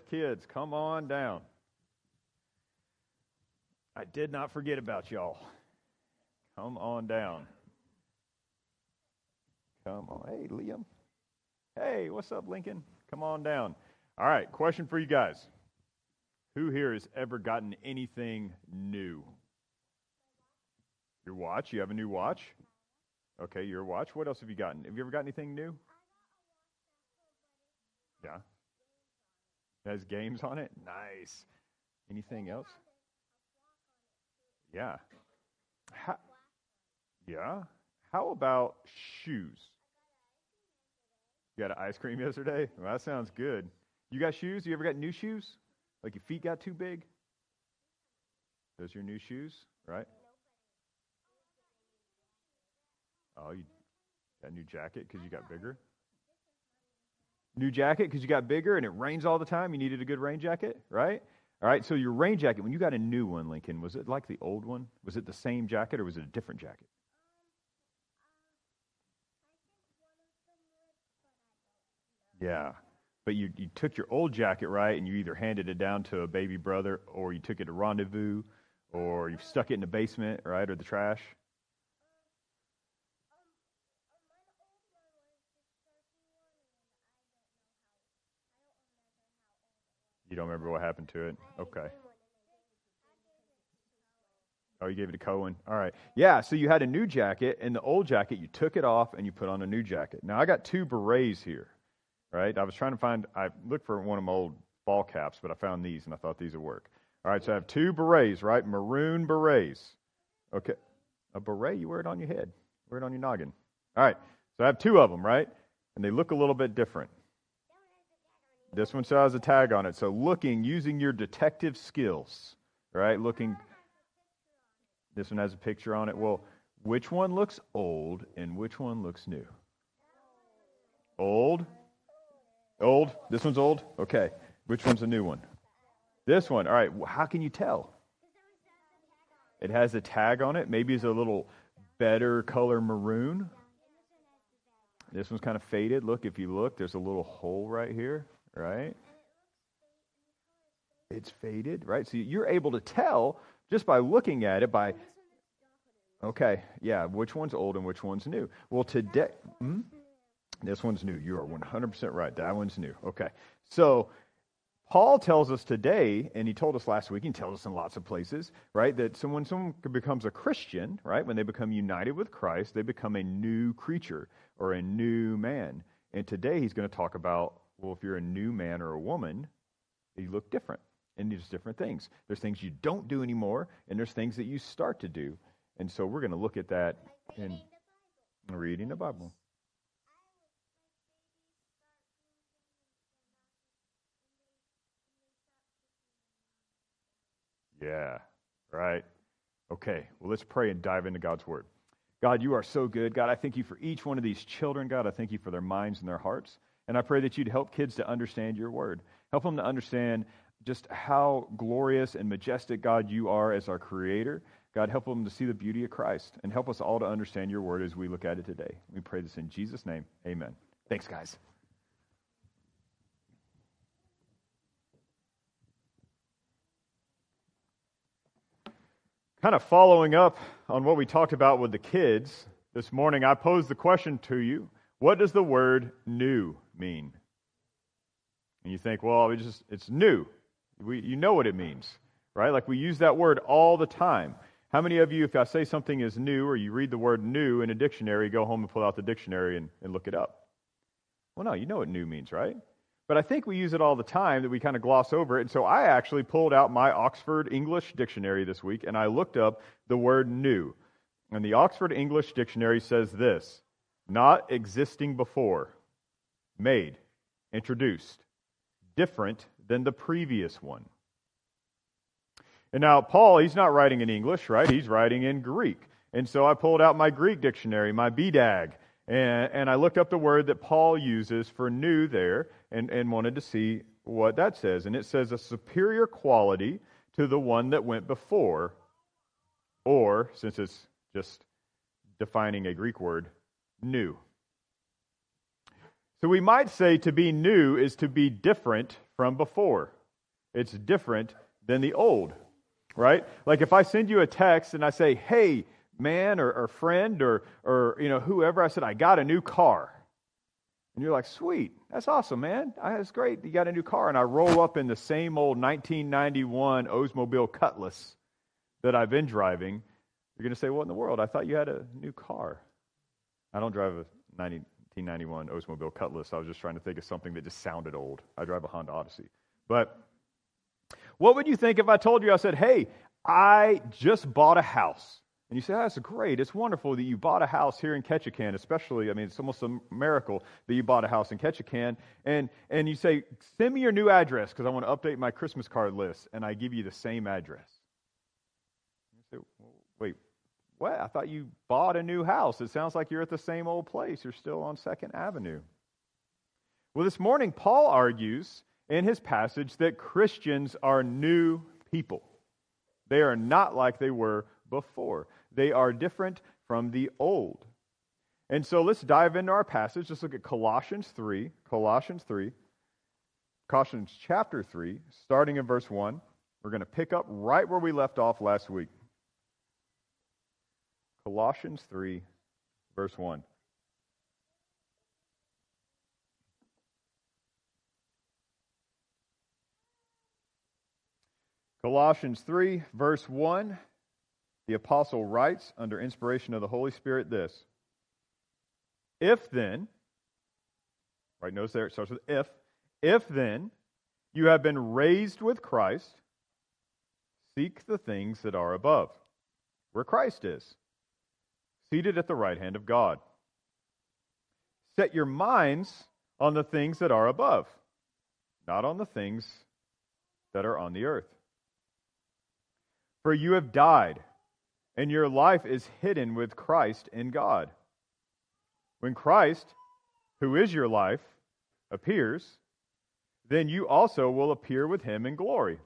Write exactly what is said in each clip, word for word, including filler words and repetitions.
kids, come on down. I did not forget about y'all. Come on down. Come on. Hey, Liam. Hey, what's up, Lincoln? Come on down. All right, question for you guys. Who here has ever gotten anything new? Your watch? You have a new watch? Okay, your watch. What else have you gotten? Have you ever got anything new? Yeah. It has games on it? Nice. Anything else? Yeah. How, yeah. How about shoes? You got an ice cream yesterday? Well, that sounds good. You got shoes? You ever got new shoes? Like your feet got too big? Those are your new shoes, right? Oh, you got a new jacket because you got bigger? New jacket because you got bigger and it rains all the time. You needed a good rain jacket, right? All right, so your rain jacket, when you got a new one, Lincoln, was it like the old one? Was it the same jacket or was it a different jacket? Yeah, but you, you took your old jacket, right, and you either handed it down to a baby brother or you took it to Rendezvous or you stuck it in the basement, right, or the trash. You don't remember what happened to it? Okay. Oh, you gave it to Cohen. All right. Yeah, so you had a new jacket, and the old jacket, you took it off, and you put on a new jacket. Now, I got two berets here, right? I was trying to find, I looked for one of my old ball caps, but I found these, and I thought these would work. All right, so I have two berets, right? Maroon berets. Okay. A beret, you wear it on your head. Wear it on your noggin. All right, so I have two of them, right? And they look a little bit different. This one still has a tag on it. So looking, using your detective skills, right? Looking. This one has a picture on it. Well, which one looks old and which one looks new? Old? Old? This one's old? Okay. Which one's a new one? This one. All right. How can you tell? It has a tag on it. Maybe it's a little better color maroon. This one's kind of faded. Look, if you look, there's a little hole right here. Right? It's faded, right? So you're able to tell just by looking at it by, okay, yeah, which one's old and which one's new. Well, today, hmm? This one's new. You are one hundred percent right. That one's new. Okay. So Paul tells us today, and he told us last week, and he tells us in lots of places, right, that so when someone becomes a Christian, right, when they become united with Christ, they become a new creature or a new man. And today he's going to talk about, well, if you're a new man or a woman, you look different. And there's different things. There's things you don't do anymore, and there's things that you start to do. And so we're going to look at that in reading the Bible. Yeah, right. Okay, well, let's pray and dive into God's Word. God, you are so good. God, I thank you for each one of these children. God, I thank you for their minds and their hearts. And I pray that you'd help kids to understand your Word. Help them to understand just how glorious and majestic, God, you are as our Creator. God, help them to see the beauty of Christ. And help us all to understand your Word as we look at it today. We pray this in Jesus' name. Amen. Thanks, guys. Kind of following up on what we talked about with the kids, this morning I posed the question to you, what does the word new mean? And you think, well, it just it's new. We, you know what it means, right? Like we use that word all the time. How many of you, if I say something is new or you read the word new in a dictionary, go home and pull out the dictionary and, and look it up? Well, no, you know what new means, right? But I think we use it all the time that we kind of gloss over it. And so I actually pulled out my Oxford English Dictionary this week and I looked up the word new. And the Oxford English Dictionary says this: not existing before, made, introduced, different than the previous one. And now Paul, he's not writing in English, right? He's writing in Greek. And so I pulled out my Greek dictionary, my B D A G, and, and I looked up the word that Paul uses for new there and, and wanted to see what that says. And it says a superior quality to the one that went before, or, since it's just defining a Greek word, new. So we might say to be new is to be different from before. It's different than the old, right? Like if I send you a text and I say, hey, man or, or friend or, or you know whoever, I said, I got a new car. And you're like, sweet, that's awesome, man. That's great. You got a new car. And I roll up in the same old nineteen ninety-one Oldsmobile Cutlass that I've been driving. You're going to say, what in the world? I thought you had a new car. I don't drive a nineteen ninety-one Oldsmobile Cutlass. I was just trying to think of something that just sounded old. I drive a Honda Odyssey. But what would you think if I told you, I said, hey, I just bought a house. And you say, oh, that's great. It's wonderful that you bought a house here in Ketchikan, especially, I mean, it's almost a miracle that you bought a house in Ketchikan. And, and you say, send me your new address because I want to update my Christmas card list. And I give you the same address. You say, well, wait, what? I thought you bought a new house. It sounds like you're at the same old place. You're still on Second Avenue. Well, this morning, Paul argues in his passage that Christians are new people. They are not like they were before. They are different from the old. And so let's dive into our passage. Let's look at Colossians three. Colossians three. Colossians chapter three, starting in verse one. We're going to pick up right where we left off last week. Colossians three, verse one. Colossians three, verse one. The apostle writes, under inspiration of the Holy Spirit, this. If then, right, notice there it starts with if, if then you have been raised with Christ, seek the things that are above, where Christ is, seated at the right hand of God. Set your minds on the things that are above, not on the things that are on the earth. For you have died, and your life is hidden with Christ in God. When Christ, who is your life, appears, then you also will appear with him in glory.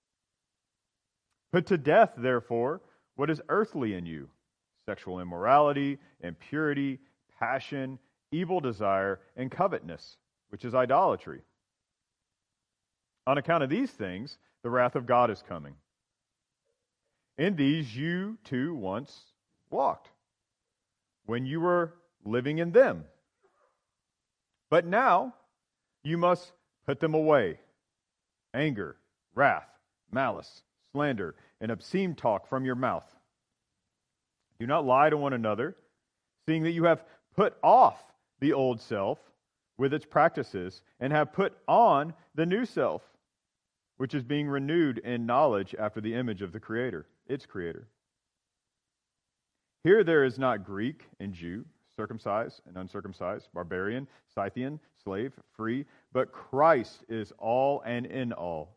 Put to death, therefore, what is earthly in you: sexual immorality, impurity, passion, evil desire, and covetousness, which is idolatry. On account of these things, the wrath of God is coming. In these you too once walked, when you were living in them. But now you must put them away: anger, wrath, malice, slander, and obscene talk from your mouth. Do not lie to one another, seeing that you have put off the old self with its practices, and have put on the new self, which is being renewed in knowledge after the image of the Creator, its Creator. Here there is not Greek and Jew, circumcised and uncircumcised, barbarian, Scythian, slave, free, but Christ is all and in all.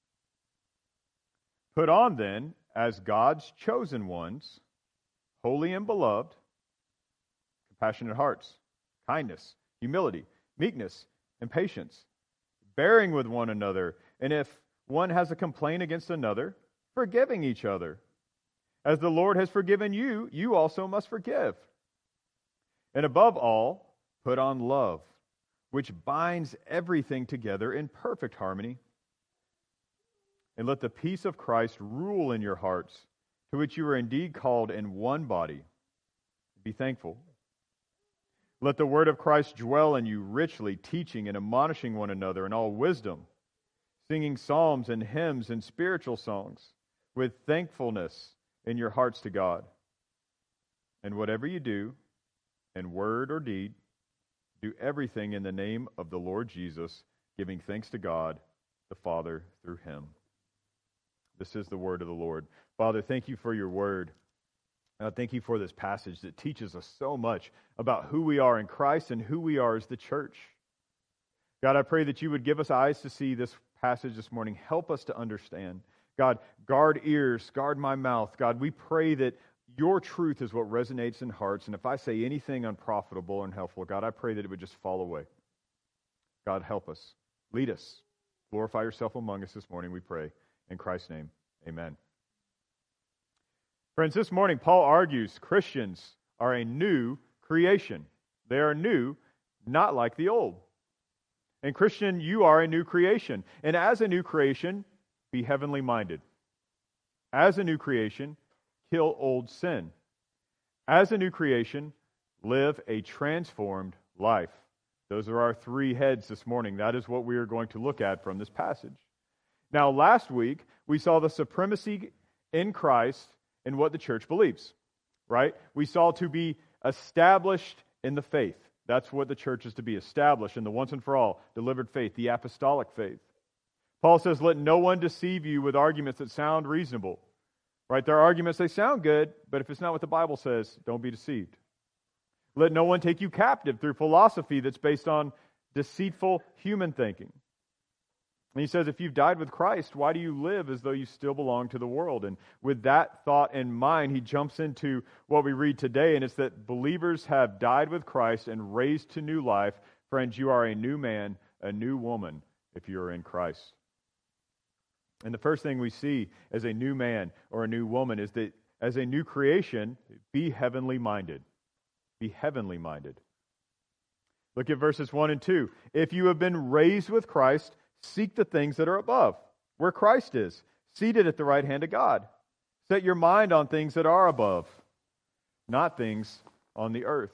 Put on then, as God's chosen ones, holy and beloved, compassionate hearts, kindness, humility, meekness, and patience, bearing with one another, and if one has a complaint against another, forgiving each other. As the Lord has forgiven you, you also must forgive. And above all, put on love, which binds everything together in perfect harmony. And let the peace of Christ rule in your hearts, to which you are indeed called in one body. Be thankful. Let the word of Christ dwell in you richly, teaching and admonishing one another in all wisdom, singing psalms and hymns and spiritual songs with thankfulness in your hearts to God. And whatever you do, in word or deed, do everything in the name of the Lord Jesus, giving thanks to God the Father through him. This is the word of the Lord. Father, thank you for your word. Uh, thank you for this passage that teaches us so much about who we are in Christ and who we are as the church. God, I pray that you would give us eyes to see this passage this morning. Help us to understand. God, guard ears, guard my mouth. God, we pray that your truth is what resonates in hearts. And if I say anything unprofitable and helpful, God, I pray that it would just fall away. God, help us. Lead us. Glorify yourself among us this morning, we pray. In Christ's name, amen. Friends, this morning, Paul argues Christians are a new creation. They are new, not like the old. And Christian, you are a new creation. And as a new creation, be heavenly minded. As a new creation, kill old sin. As a new creation, live a transformed life. Those are our three heads this morning. That is what we are going to look at from this passage. Now, last week, we saw the supremacy in Christ and what the church believes, right? We saw to be established in the faith. That's what the church is to be, established in the once and for all delivered faith, the apostolic faith. Paul says, let no one deceive you with arguments that sound reasonable, right? There are arguments, they sound good, but if it's not what the Bible says, don't be deceived. Let no one take you captive through philosophy that's based on deceitful human thinking. And he says, if you've died with Christ, why do you live as though you still belong to the world? And with that thought in mind, he jumps into what we read today, and it's that believers have died with Christ and raised to new life. Friends, you are a new man, a new woman, if you are in Christ. And the first thing we see as a new man or a new woman is that as a new creation, be heavenly minded. Be heavenly minded. Look at verses one and two. If you have been raised with Christ, seek the things that are above, where Christ is, seated at the right hand of God. Set your mind on things that are above, not things on the earth.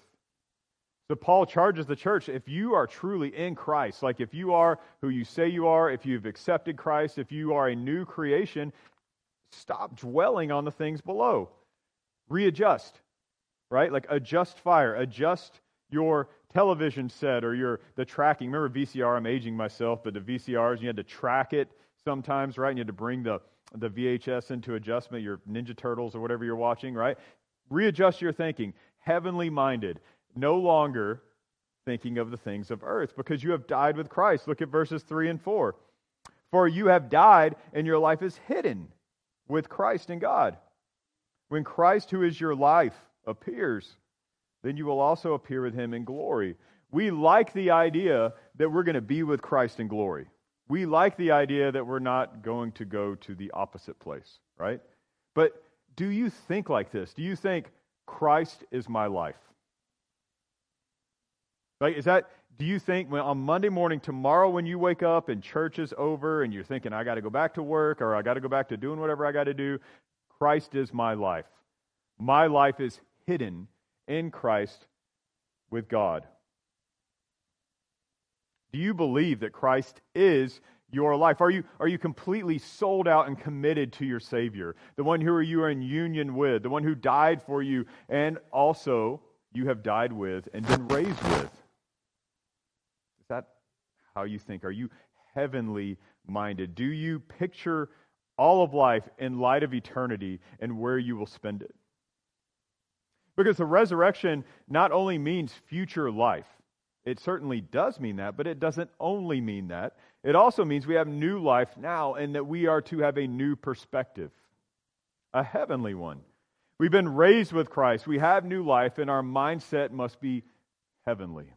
So Paul charges the church, if you are truly in Christ, like if you are who you say you are, if you've accepted Christ, if you are a new creation, stop dwelling on the things below. Readjust, right? Like adjust fire, adjust your television set or your the tracking. Remember V C R? I'm aging myself, but the V C Rs, you had to track it sometimes, right? And you had to bring the, the V H S into adjustment, your Ninja Turtles or whatever you're watching, right? Readjust your thinking. Heavenly minded. No longer thinking of the things of earth, because you have died with Christ. Look at verses three and four. For you have died, and your life is hidden with Christ in God. When Christ, who is your life, appears, then you will also appear with him in glory. We like the idea that we're going to be with Christ in glory. We like the idea that we're not going to go to the opposite place, right? But do you think like this? Do you think Christ is my life? Like, is that, do you think when on Monday morning, tomorrow when you wake up and church is over and you're thinking, I got to go back to work or I got to go back to doing whatever I got to do, Christ is my life. My life is hidden in Christ with God. Do you believe that Christ is your life? Are you, are you completely sold out and committed to your Savior, the one who you are in union with, the one who died for you and also you have died with and been raised with? Is that how you think? Are you heavenly minded? Do you picture all of life in light of eternity and where you will spend it? Because the resurrection not only means future life, it certainly does mean that, but it doesn't only mean that. It also means we have new life now and that we are to have a new perspective, a heavenly one. We've been raised with Christ. We have new life, and our mindset must be heavenly.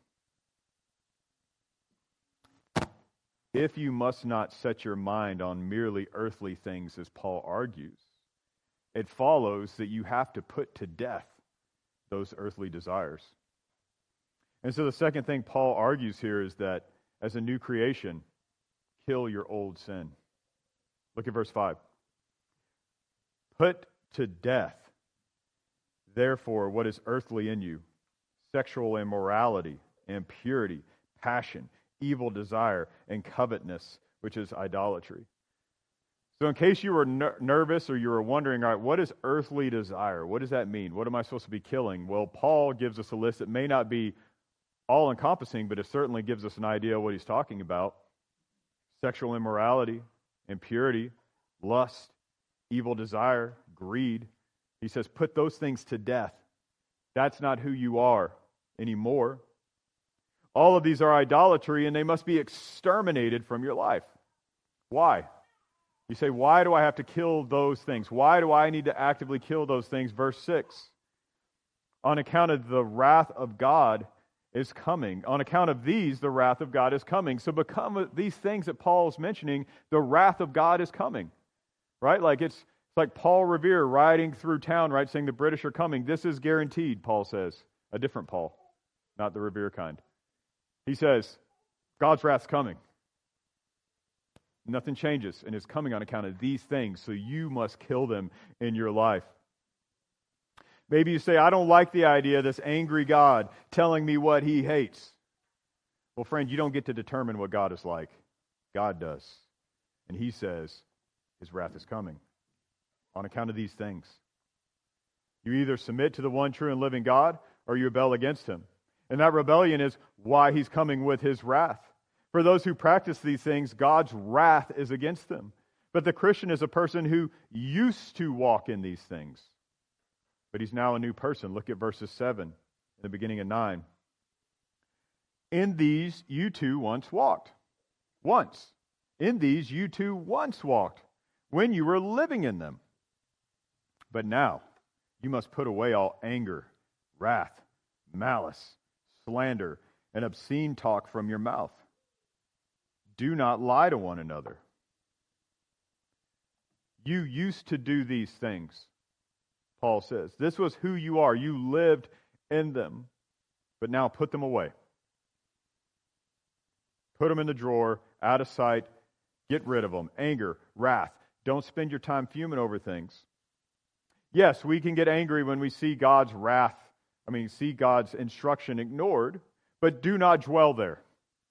If you must not set your mind on merely earthly things, as Paul argues, it follows that you have to put to death those earthly desires. And so the second thing Paul argues here is that as a new creation, kill your old sin. Look at verse five. Put to death, therefore, what is earthly in you, sexual immorality, impurity, passion, evil desire, and covetousness, which is idolatry. So in case you were ner- nervous or you were wondering, all right, what is earthly desire? What does that mean? What am I supposed to be killing? Well, Paul gives us a list that may not be all-encompassing, but it certainly gives us an idea of what he's talking about. Sexual immorality, impurity, lust, evil desire, greed. He says, put those things to death. That's not who you are anymore. All of these are idolatry, and they must be exterminated from your life. Why? You say, why do I have to kill those things? Why do I need to actively kill those things? Verse six. On account of the wrath of God is coming. On account of these, the wrath of God is coming. So become these things that Paul is mentioning, the wrath of God is coming. Right? Like it's, it's like Paul Revere riding through town, right, saying the British are coming. This is guaranteed, Paul says. A different Paul, not the Revere kind. He says, God's wrath's coming. Nothing changes, and it's coming on account of these things, so you must kill them in your life. Maybe you say, I don't like the idea of this angry God telling me what he hates. Well, friend, you don't get to determine what God is like. God does. And he says his wrath is coming on account of these things. You either submit to the one true and living God, or you rebel against him. And that rebellion is why he's coming with his wrath. For those who practice these things, God's wrath is against them. But the Christian is a person who used to walk in these things. But he's now a new person. Look at verses seven in the beginning of nine. In these you too once walked. Once. In these you too once walked, when you were living in them. But now you must put away all anger, wrath, malice, slander, and obscene talk from your mouth. Do not lie to one another. You used to do these things, Paul says. This was who you are. You lived in them. But now put them away. Put them in the drawer, out of sight. Get rid of them. Anger, wrath. Don't spend your time fuming over things. Yes, we can get angry when we see God's wrath, I mean, see God's instruction ignored, but do not dwell there.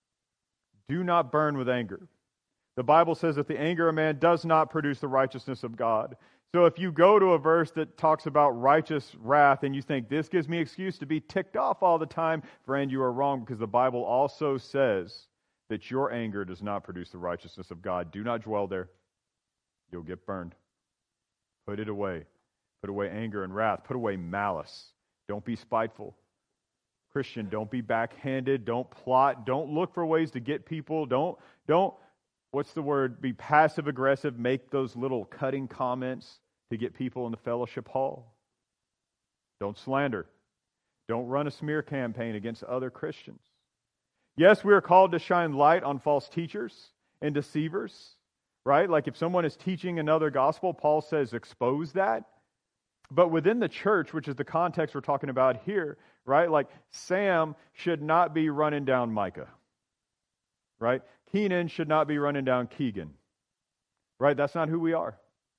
Do not burn with anger. The Bible says that the anger of man does not produce the righteousness of God. So if you go to a verse that talks about righteous wrath and you think, this gives me excuse to be ticked off all the time, friend, you are wrong, because the Bible also says that your anger does not produce the righteousness of God. Do not dwell there. You'll get burned. Put it away. Put away anger and wrath. Put away malice. Don't be spiteful. Christian, don't be backhanded. Don't plot. Don't look for ways to get people. Don't, don't, what's the word? Be passive aggressive. Make those little cutting comments to get people in the fellowship hall. Don't slander. Don't run a smear campaign against other Christians. Yes, we are called to shine light on false teachers and deceivers, right? Like if someone is teaching another gospel, Paul says expose that. But within the church, which is the context we're talking about here, right? Like Sam should not be running down Micah, right? Keenan should not be running down Keegan, right? That's not who we are.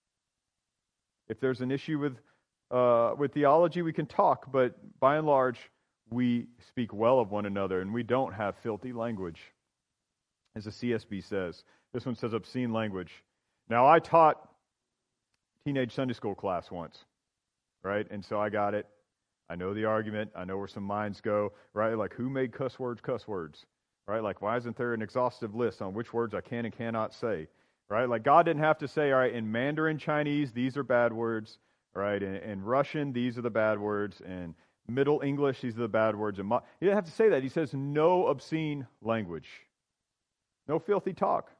If there's an issue with uh, with theology, we can talk, but by and large, we speak well of one another, and we don't have filthy language, as the C S B says. This one says obscene language. Now, I taught teenage Sunday school class once, right? And so I got it. I know the argument. I know where some minds go, right? Like, who made cuss words cuss words, right? Like, why isn't there an exhaustive list on which words I can and cannot say, right? Like, God didn't have to say, all right, in Mandarin Chinese, these are bad words, right? In, in Russian, these are the bad words. In Middle English, these are the bad words. And he didn't have to say that. He says no obscene language, no filthy talk.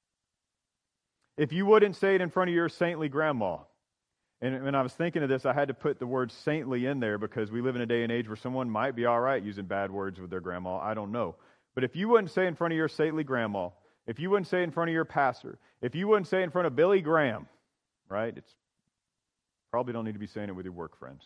If you wouldn't say it in front of your saintly grandma, and when I was thinking of this, I had to put the word saintly in there because we live in a day and age where someone might be all right using bad words with their grandma. I don't know. But if you wouldn't say in front of your saintly grandma, if you wouldn't say in front of your pastor, if you wouldn't say in front of Billy Graham, right? It's probably don't need to be saying it with your work friends.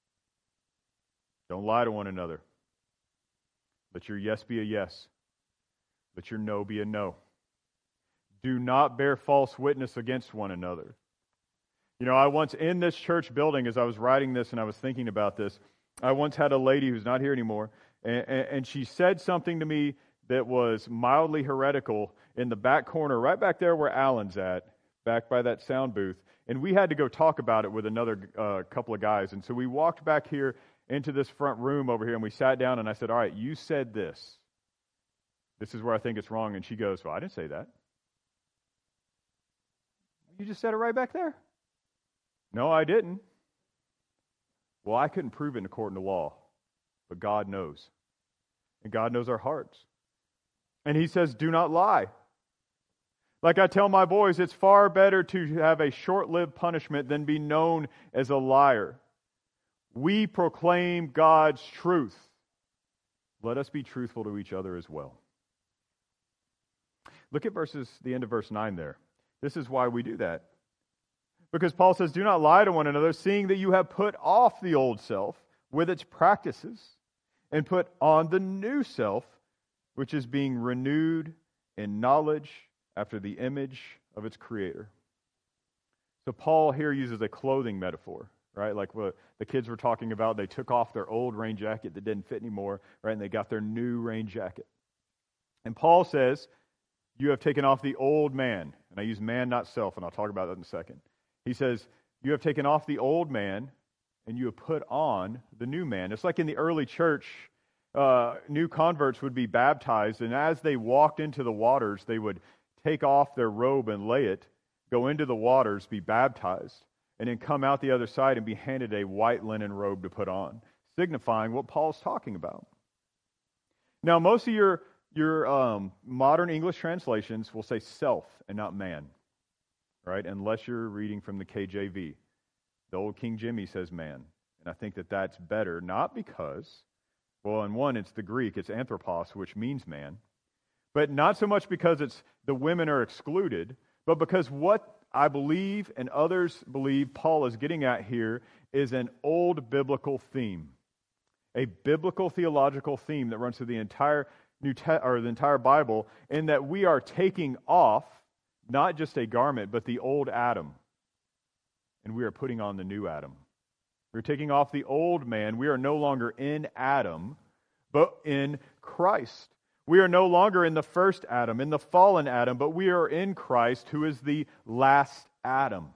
Don't lie to one another. Let your yes be a yes. Let your no be a no. Do not bear false witness against one another. You know, I once, in this church building, as I was writing this and I was thinking about this, I once had a lady who's not here anymore, and, and she said something to me that was mildly heretical in the back corner, right back there where Alan's at, back by that sound booth. And we had to go talk about it with another uh, couple of guys. And so we walked back here into this front room over here, and we sat down, and I said, all right, you said this. This is where I think it's wrong. And she goes, well, I didn't say that. You just said it right back there. No, I didn't. Well, I couldn't prove it in a court of law, but God knows. And God knows our hearts. And he says, do not lie. Like I tell my boys, it's far better to have a short-lived punishment than be known as a liar. We proclaim God's truth. Let us be truthful to each other as well. Look at verses, the end of verse nine there. This is why we do that. Because Paul says, do not lie to one another, seeing that you have put off the old self with its practices and put on the new self, which is being renewed in knowledge after the image of its creator. So Paul here uses a clothing metaphor, right? Like what the kids were talking about. They took off their old rain jacket that didn't fit anymore, right? And they got their new rain jacket. And Paul says, you have taken off the old man. And I use man, not self, and I'll talk about that in a second. He says, you have taken off the old man, and you have put on the new man. It's like in the early church, uh, new converts would be baptized, and as they walked into the waters, they would take off their robe and lay it, go into the waters, be baptized, and then come out the other side and be handed a white linen robe to put on, signifying what Paul's talking about. Now, most of your, your um, modern English translations will say self and not man, right? Unless you're reading from the K J V. The old King Jimmy says man. And I think that that's better, not because, well, in one, it's the Greek, it's anthropos, which means man, but not so much because it's the women are excluded, but because what I believe and others believe Paul is getting at here is an old biblical theme, a biblical theological theme that runs through the entire New Te- or the entire Bible, in that we are taking off not just a garment, but the old Adam, and we are putting on the new Adam. We're taking off the old man. We are no longer in Adam, but in Christ. We are no longer in the first Adam, in the fallen Adam, but we are in Christ, who is the last Adam,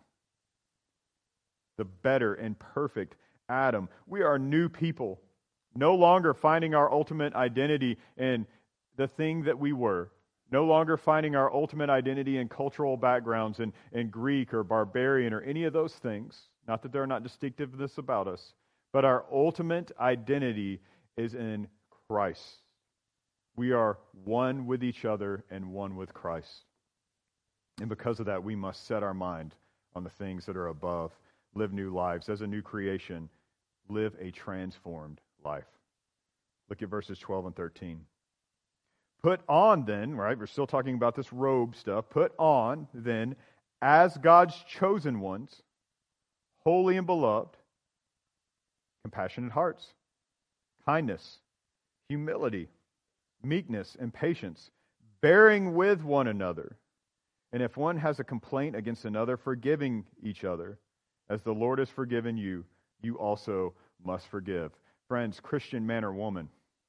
the better and perfect Adam. We are new people, no longer finding our ultimate identity in the thing that we were, no longer finding our ultimate identity in cultural backgrounds and, and Greek or barbarian or any of those things. Not that they're not distinctiveness about us, but our ultimate identity is in Christ. We are one with each other and one with Christ. And because of that, we must set our mind on the things that are above, live new lives. As a new creation, live a transformed life. Look at verses twelve and thirteen. Put on then, right, we're still talking about this robe stuff. Put on then, as God's chosen ones, holy and beloved, compassionate hearts, kindness, humility, meekness, and patience, bearing with one another. And if one has a complaint against another, forgiving each other. As the Lord has forgiven you, you also must forgive. Friends, Christian man or woman,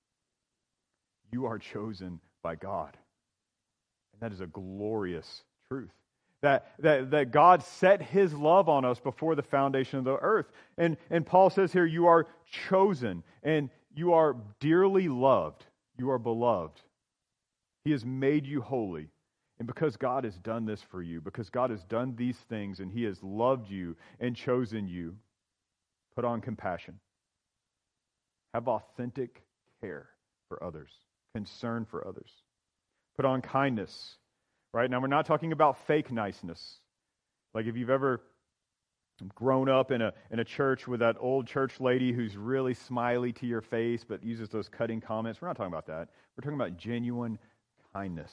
you are chosen by God. And that is a glorious truth. That, that, that God set his love on us before the foundation of the earth. And, and Paul says here, you are chosen and you are dearly loved. You are beloved. He has made you holy. And because God has done this for you, because God has done these things and he has loved you and chosen you, put on compassion. Have authentic care for others. Concern for others. Put on kindness. Right? Now, we're not talking about fake niceness. Like if you've ever grown up in a in a church with that old church lady who's really smiley to your face but uses those cutting comments. We're not talking about that. We're talking about genuine kindness.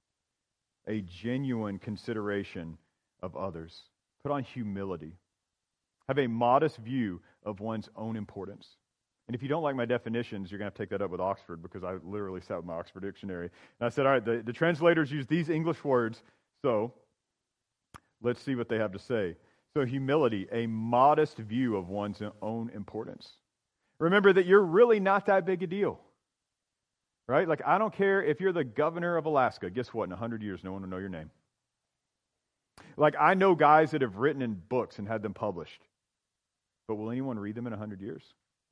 A genuine consideration of others. Put on humility. Have a modest view of one's own importance. And if you don't like my definitions, you're going to have to take that up with Oxford, because I literally sat with my Oxford dictionary. And I said, all right, the, the translators use these English words, so let's see what they have to say. So humility, a modest view of one's own importance. Remember that you're really not that big a deal. Right? Like, I don't care if you're the governor of Alaska. Guess what? In a hundred years, no one will know your name. Like, I know guys that have written in books and had them published. But will anyone read them in a hundred years?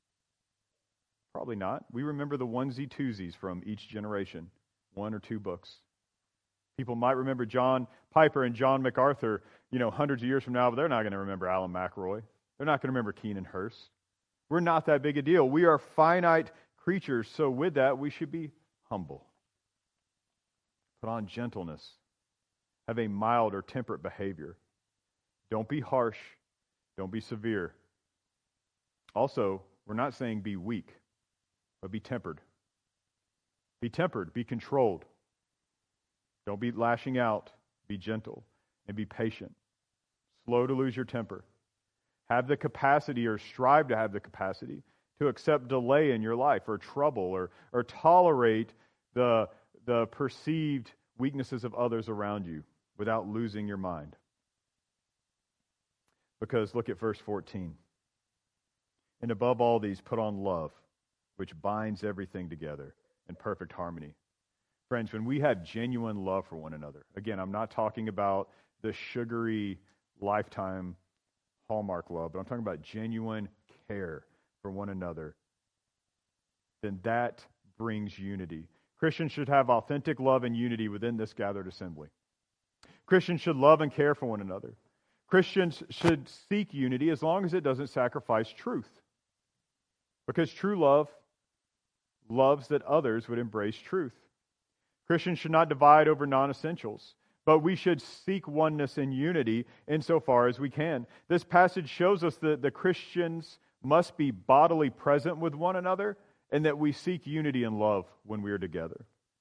Probably not. We remember the onesie twosies from each generation, one or two books. People might remember John Piper and John MacArthur, you know, hundreds of years from now, but they're not going to remember Alan McRoy. They're not going to remember Keenan Hurst. We're not that big a deal. We are finite creatures, so with that, we should be humble. Put on gentleness. Have a mild or temperate behavior. Don't be harsh. Don't be severe. Also, we're not saying be weak, but be tempered. Be tempered. Be controlled. Don't be lashing out. Be gentle and be patient. Slow to lose your temper. Have the capacity, or strive to have the capacity, to accept delay in your life or trouble, or, or tolerate the the perceived weaknesses of others around you without losing your mind. Because look at verse fourteen. And above all these, put on love, which binds everything together in perfect harmony. Friends, when we have genuine love for one another, again, I'm not talking about the sugary lifetime Hallmark love, but I'm talking about genuine care for one another, then that brings unity. Christians should have authentic love and unity within this gathered assembly. Christians should love and care for one another. Christians should seek unity as long as it doesn't sacrifice truth. Because true love loves that others would embrace truth. Christians should not divide over non-essentials, but we should seek oneness and unity insofar as we can. This passage shows us that the Christians must be bodily present with one another and that we seek unity and love when we are together.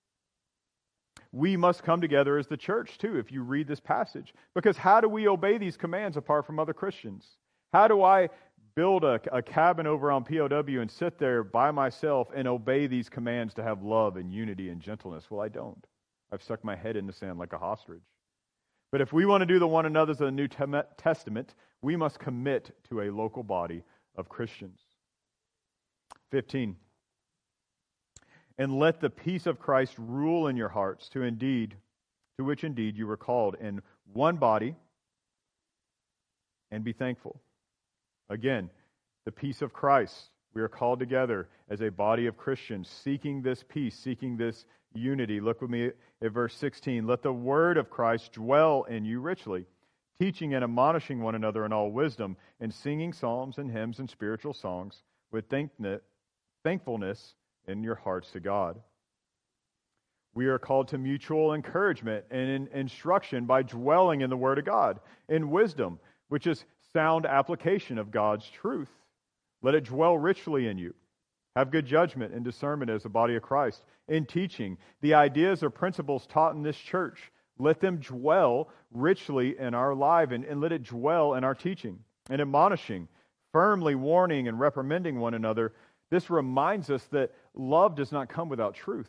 We must come together as the church too, if you read this passage. Because how do we obey these commands apart from other Christians? How do I build a, a cabin over on P O W and sit there by myself and obey these commands to have love and unity and gentleness? Well, I don't. I've stuck my head in the sand like a ostrich. But if we want to do the one another's of the New Testament, we must commit to a local body of Christians. fifteen. And let the peace of Christ rule in your hearts, to indeed, to which indeed you were called in one body, and be thankful. Again, the peace of Christ. We are called together as a body of Christians, seeking this peace, seeking this unity. Look with me at verse sixteen. Let the word of Christ dwell in you richly, teaching and admonishing one another in all wisdom, and singing psalms and hymns and spiritual songs with thankfulness in your hearts to God. We are called to mutual encouragement and in instruction by dwelling in the Word of God, in wisdom, which is sound application of God's truth. Let it dwell richly in you. Have good judgment and discernment as a body of Christ. In teaching, the ideas or principles taught in this church, let them dwell richly in our life, and, and let it dwell in our teaching. And admonishing, firmly warning and reprimanding one another. This reminds us that love does not come without truth.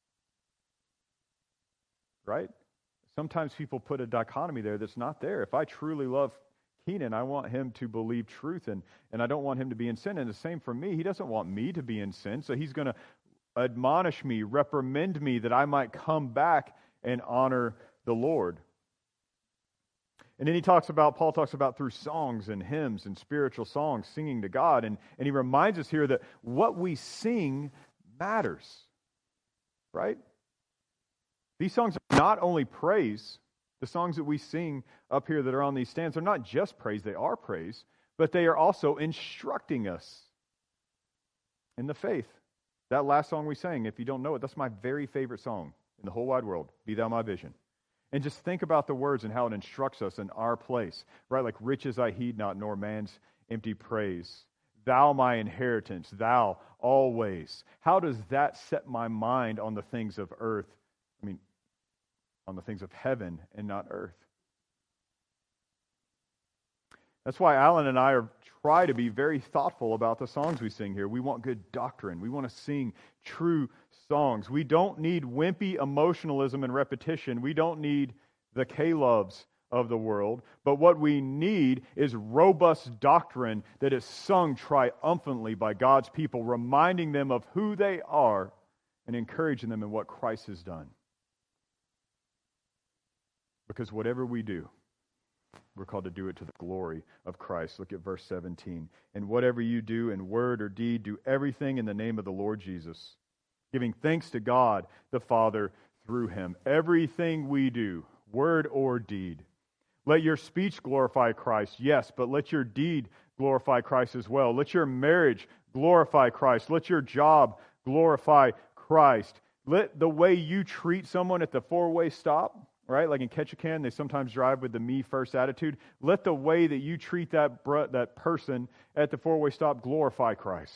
Right? Sometimes people put a dichotomy there that's not there. If I truly love Keenan, I want him to believe truth, and, and I don't want him to be in sin. And the same for me. He doesn't want me to be in sin, so he's going to admonish me, reprimand me, that I might come back and honor the Lord. And then he talks about, Paul talks about through songs and hymns and spiritual songs, singing to God. And, and he reminds us here that what we sing matters. Right? These songs are not only praise. The songs that we sing up here that are on these stands are not just praise, they are praise, but they are also instructing us in the faith. That last song we sang, if you don't know it, that's my very favorite song in the whole wide world, Be Thou My Vision. And just think about the words and how it instructs us in our place, right? Like riches I heed not, nor man's empty praise. Thou my inheritance, thou always. How does that set my mind on the things of earth? I mean, on the things of heaven and not earth. That's why Alan and I are try to be very thoughtful about the songs we sing here. We want good doctrine. We want to sing true songs. We don't need wimpy emotionalism and repetition. We don't need the K-loves of the world. But what we need is robust doctrine that is sung triumphantly by God's people, reminding them of who they are and encouraging them in what Christ has done. Because whatever we do, we're called to do it to the glory of Christ. Look at verse seventeen. And whatever you do in word or deed, do everything in the name of the Lord Jesus, giving thanks to God the Father through him. Everything we do, word or deed. Let your speech glorify Christ, yes, but let your deed glorify Christ as well. Let your marriage glorify Christ. Let your job glorify Christ. Let the way you treat someone at the four-way stop, right? Like in Ketchikan, they sometimes drive with the me first attitude. Let the way that you treat that br- that person at the four-way stop glorify Christ.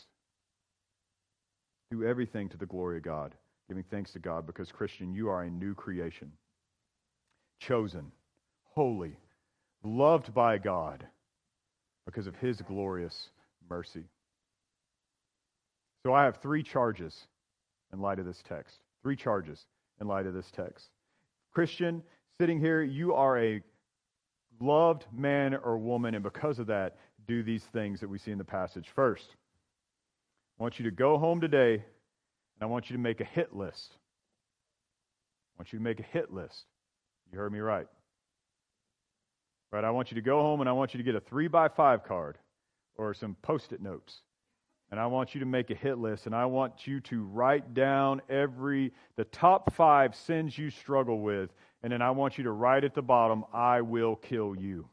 Do everything to the glory of God, giving thanks to God, because Christian, you are a new creation. Chosen, holy, loved by God because of his glorious mercy. So I have three charges in light of this text. Three charges. in light of this text. Christian, sitting here, you are a loved man or woman, and because of that, do these things that we see in the passage. First, I want you to go home today, and I want you to make a hit list. I want you to make a hit list. You heard me right. Right, I want you to go home, and I want you to get a three by five card or some Post-it notes. And I want you to make a hit list, and I want you to write down every, the top five sins you struggle with, and then I want you to write at the bottom, I will kill you.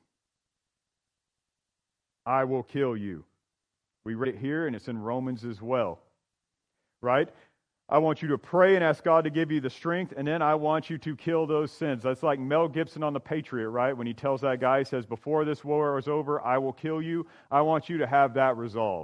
I will kill you. We read it here, and it's in Romans as well. Right? I want you to pray and ask God to give you the strength, and then I want you to kill those sins. That's like Mel Gibson on The Patriot, right? When he tells that guy, he says, before this war is over, I will kill you. I want you to have that resolve.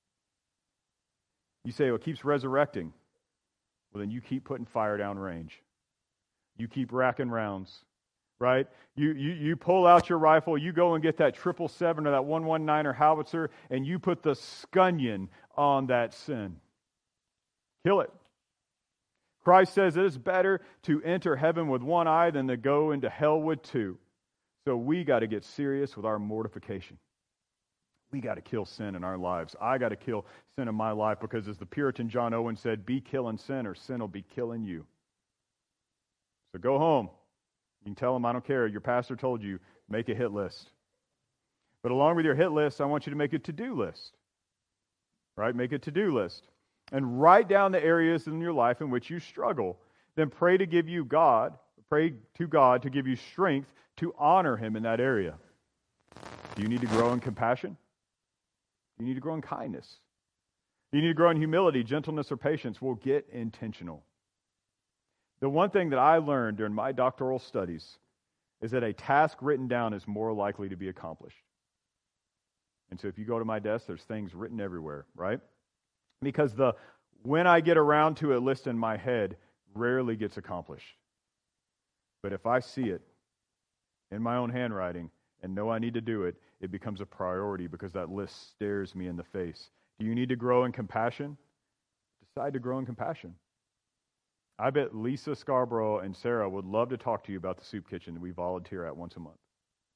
You say, well, it keeps resurrecting. Well, then you keep putting fire down range. You keep racking rounds, right? You, you you pull out your rifle, you go and get that triple seven or that one one nine or howitzer, and you put the scunion on that sin. Kill it. Christ says it is better to enter heaven with one eye than to go into hell with two. So we got to get serious with our mortification. We got to kill sin in our lives. I got to kill sin in my life because as the Puritan John Owen said, be killing sin or sin will be killing you. So go home. You can tell them, I don't care. Your pastor told you, make a hit list. But along with your hit list, I want you to make a to-do list. Right? Make a to-do list. And write down the areas in your life in which you struggle. Then pray to give you God, pray to God to give you strength to honor Him in that area. Do you need to grow in compassion? You need to grow in kindness. You need to grow in humility, gentleness, or patience. Well, get intentional. The one thing that I learned during my doctoral studies is that a task written down is more likely to be accomplished. And so if you go to my desk, there's things written everywhere, right? Because the when I get around to it list in my head rarely gets accomplished. But if I see it in my own handwriting and know I need to do it, it becomes a priority because that list stares me in the face. Do you need to grow in compassion? Decide to grow in compassion. I bet Lisa Scarborough and Sarah would love to talk to you about the soup kitchen that we volunteer at once a month.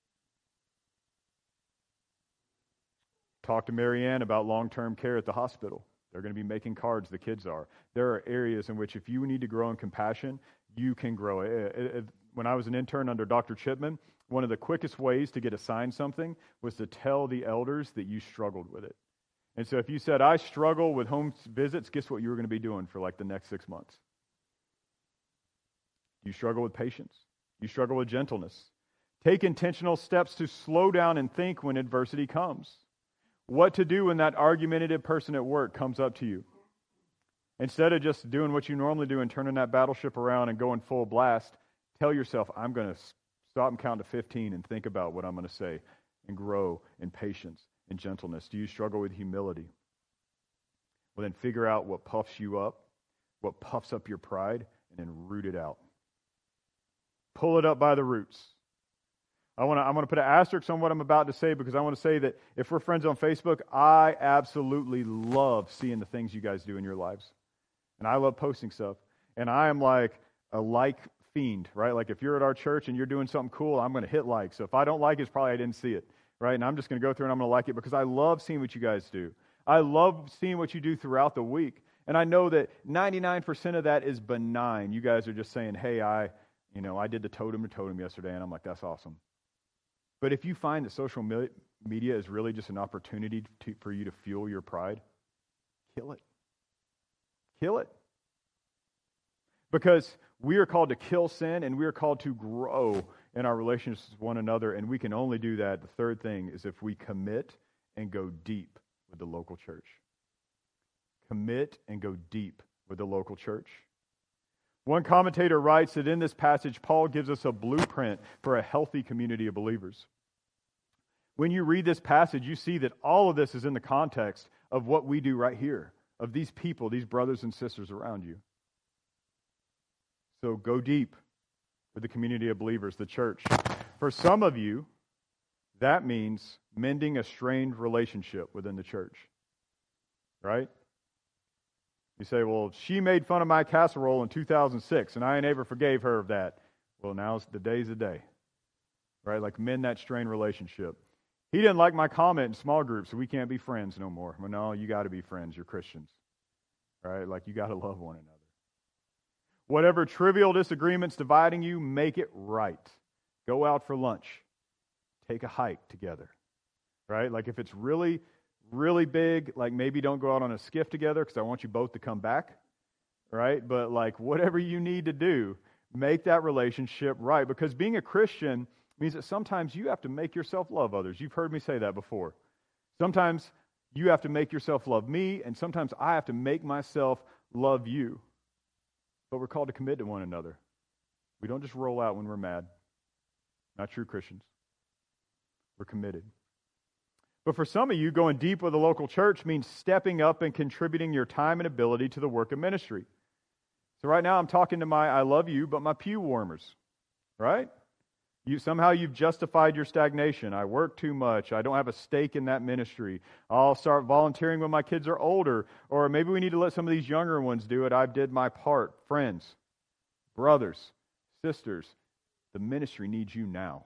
Talk to Marianne about long-term care at the hospital. They're going to be making cards, the kids are. There are areas in which if you need to grow in compassion, you can grow. When I was an intern under Doctor Chipman, one of the quickest ways to get assigned something was to tell the elders that you struggled with it. And so if you said, I struggle with home visits, guess what you were going to be doing for like the next six months? You struggle with patience. You struggle with gentleness. Take intentional steps to slow down and think when adversity comes. What to do when that argumentative person at work comes up to you. Instead of just doing what you normally do and turning that battleship around and going full blast, tell yourself, I'm going to stop and count to fifteen and think about what I'm going to say and grow in patience and gentleness. Do you struggle with humility? Well, then figure out what puffs you up, what puffs up your pride, and then root it out. Pull it up by the roots. I want to I want to put an asterisk on what I'm about to say because I want to say that if we're friends on Facebook, I absolutely love seeing the things you guys do in your lives. And I love posting stuff. And I am like a like fiend, right? Like if you're at our church and you're doing something cool, I'm going to hit like. So if I don't like it, it's probably I didn't see it, right? And I'm just going to go through and I'm going to like it because I love seeing what you guys do. I love seeing what you do throughout the week. And I know that ninety-nine percent of that is benign. You guys are just saying, hey, I, you know, I did the totem to totem yesterday, and I'm like, that's awesome. But if you find that social media is really just an opportunity to, for you to fuel your pride, kill it. Kill it. Because we are called to kill sin, and we are called to grow in our relationships with one another, and we can only do that, the third thing, is if we commit and go deep with the local church. Commit and go deep with the local church. One commentator writes that in this passage, Paul gives us a blueprint for a healthy community of believers. When you read this passage, you see that all of this is in the context of what we do right here, of these people, these brothers and sisters around you. So go deep with the community of believers, the church. For some of you, that means mending a strained relationship within the church, right? You say, well, she made fun of my casserole in two thousand six, and I never forgave her of that. Well, now's the day's the day, right? Like mend that strained relationship. He didn't like my comment in small groups, so we can't be friends no more. Well, no, you got to be friends. You're Christians, right? Like you got to love one another. Whatever trivial disagreements dividing you, make it right. Go out for lunch. Take a hike together, right? Like if it's really, really big, like maybe don't go out on a skiff together because I want you both to come back, right? But like whatever you need to do, make that relationship right. Because being a Christian means that sometimes you have to make yourself love others. You've heard me say that before. Sometimes you have to make yourself love me, and sometimes I have to make myself love you. But we're called to commit to one another. We don't just roll out when we're mad. Not true Christians. We're committed. But for some of you, going deep with a local church means stepping up and contributing your time and ability to the work of ministry. So right now I'm talking to my I love you, but my pew warmers, right? You somehow you've justified your stagnation. I work too much. I don't have a stake in that ministry. I'll start volunteering when my kids are older. Or maybe we need to let some of these younger ones do it. I did my part. Friends, brothers, sisters, the ministry needs you now.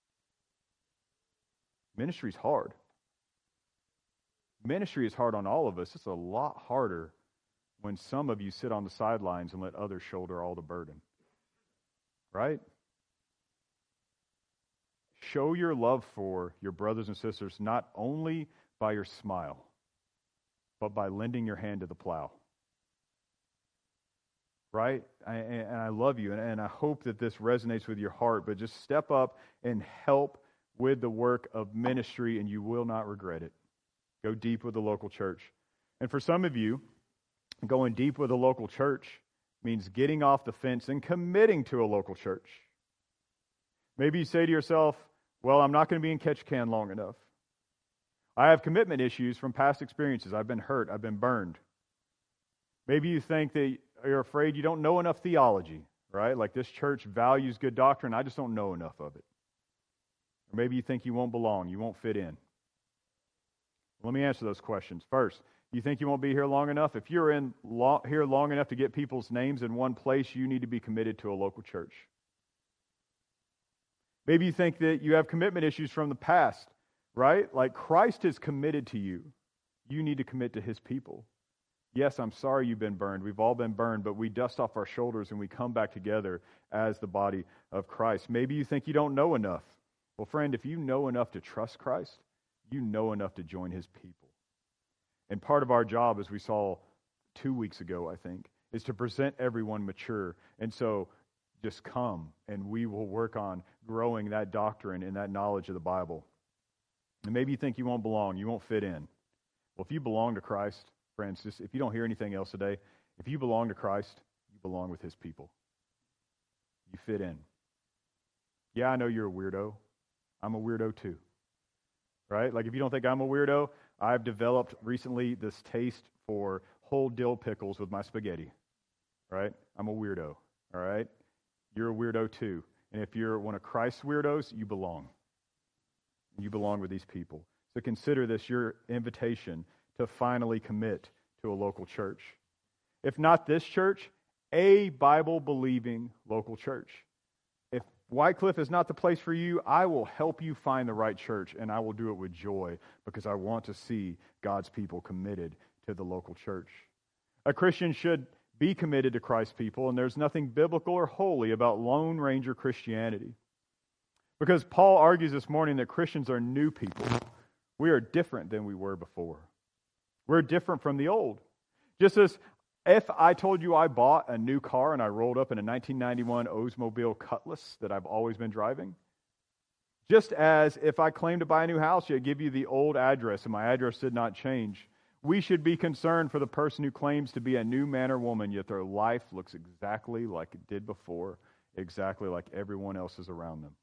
Ministry's hard. Ministry is hard on all of us. It's a lot harder when some of you sit on the sidelines and let others shoulder all the burden. Right? Show your love for your brothers and sisters not only by your smile, but by lending your hand to the plow. Right? I, and I love you, and, and I hope that this resonates with your heart, but just step up and help with the work of ministry, and you will not regret it. Go deep with the local church. And for some of you, going deep with a local church means getting off the fence and committing to a local church. Maybe you say to yourself, well, I'm not going to be in Ketchikan long enough. I have commitment issues from past experiences. I've been hurt. I've been burned. Maybe you think that you're afraid you don't know enough theology, right? Like this church values good doctrine. I just don't know enough of it. Or maybe you think you won't belong. You won't fit in. Let me answer those questions. First, you think you won't be here long enough? If you're in lo- here long enough to get people's names in one place, you need to be committed to a local church. Maybe you think that you have commitment issues from the past, right? Like Christ is committed to you. You need to commit to his people. Yes, I'm sorry you've been burned. We've all been burned, but we dust off our shoulders and we come back together as the body of Christ. Maybe you think you don't know enough. Well, friend, if you know enough to trust Christ, you know enough to join his people. And part of our job, as we saw two weeks ago, I think, is to present everyone mature. And so just come and we will work on growing that doctrine and that knowledge of the Bible. And maybe you think you won't belong, you won't fit in. Well, if you belong to Christ, friends, just if you don't hear anything else today, if you belong to Christ, you belong with his people. You fit in. Yeah, I know you're a weirdo. I'm a weirdo too. Right? Like if you don't think I'm a weirdo, I've developed recently this taste for whole dill pickles with my spaghetti. Right? I'm a weirdo. All right? You're a weirdo too. And if you're one of Christ's weirdos, you belong. You belong with these people. So consider this your invitation to finally commit to a local church. If not this church, a Bible-believing local church. If Wycliffe is not the place for you, I will help you find the right church, and I will do it with joy because I want to see God's people committed to the local church. A Christian should be committed to Christ's people, and there's nothing biblical or holy about Lone Ranger Christianity. Because Paul argues this morning that Christians are new people. We are different than we were before. We're different from the old. Just as if I told you I bought a new car and I rolled up in a nineteen ninety-one Oldsmobile Cutlass that I've always been driving, just as if I claimed to buy a new house, yet give you the old address and my address did not change, we should be concerned for the person who claims to be a new man or woman, yet their life looks exactly like it did before, exactly like everyone else's around them.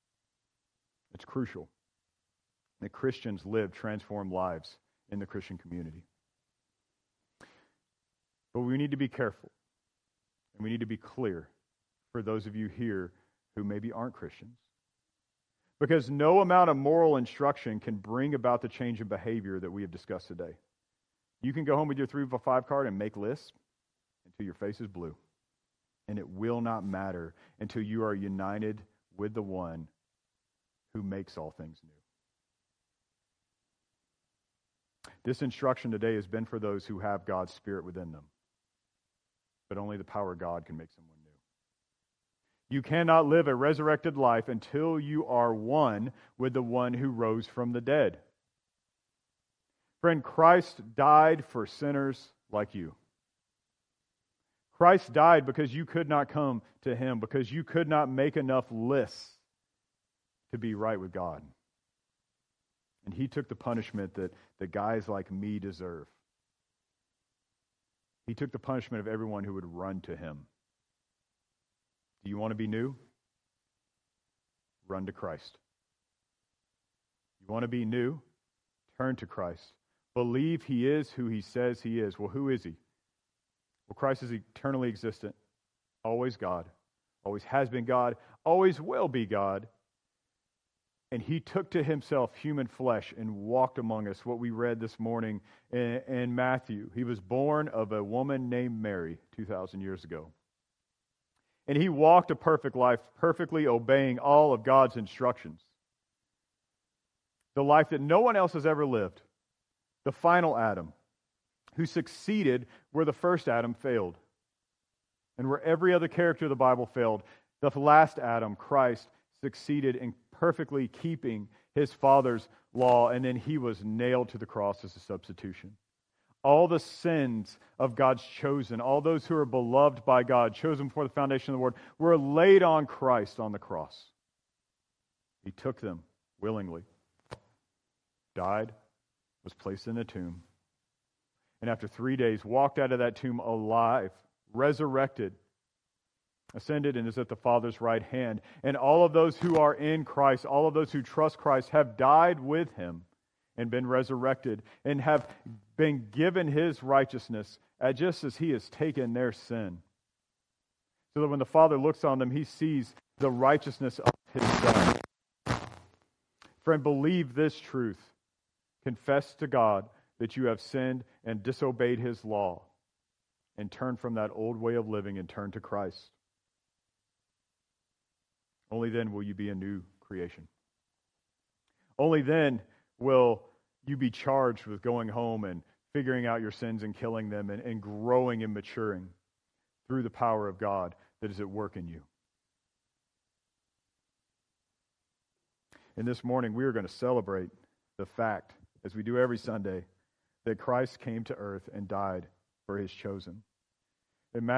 It's crucial that Christians live transformed lives in the Christian community. But we need to be careful, and we need to be clear for those of you here who maybe aren't Christians. Because no amount of moral instruction can bring about the change in behavior that we have discussed today. You can go home with your three by five card and make lists, until your face is blue. And it will not matter until you are united with the one who makes all things new. This instruction today has been for those who have God's Spirit within them. But only the power of God can make someone new. You cannot live a resurrected life until you are one with the one who rose from the dead. Friend, Christ died for sinners like you. Christ died because you could not come to him, because you could not make enough lists to be right with God. And he took the punishment that, that guys like me deserve. He took the punishment of everyone who would run to him. Do you want to be new? Run to Christ. You want to be new? Turn to Christ. Believe he is who he says he is. Well, who is he? Well, Christ is eternally existent, always God, always has been God, always will be God. And he took to himself human flesh and walked among us, what we read this morning in, in Matthew. He was born of a woman named Mary two thousand years ago. And he walked a perfect life, perfectly obeying all of God's instructions. The life that no one else has ever lived. The final Adam, who succeeded where the first Adam failed. And where every other character of the Bible failed, the last Adam, Christ, succeeded in perfectly keeping his Father's law, and then he was nailed to the cross as a substitution. All the sins of God's chosen, all those who are beloved by God, chosen before the foundation of the world, were laid on Christ on the cross. He took them willingly, died, was placed in a tomb, and after three days walked out of that tomb alive, resurrected, ascended, and is at the Father's right hand. And all of those who are in Christ, all of those who trust Christ, have died with him and been resurrected and have been given his righteousness, just as he has taken their sin. So that when the Father looks on them, he sees the righteousness of his Son. Friend, believe this truth. Confess to God that you have sinned and disobeyed his law, and turn from that old way of living and turn to Christ. Only then will you be a new creation. Only then will you be charged with going home and figuring out your sins and killing them and, and growing and maturing through the power of God that is at work in you. And this morning we are going to celebrate the fact, as we do every Sunday, that Christ came to earth and died for his chosen.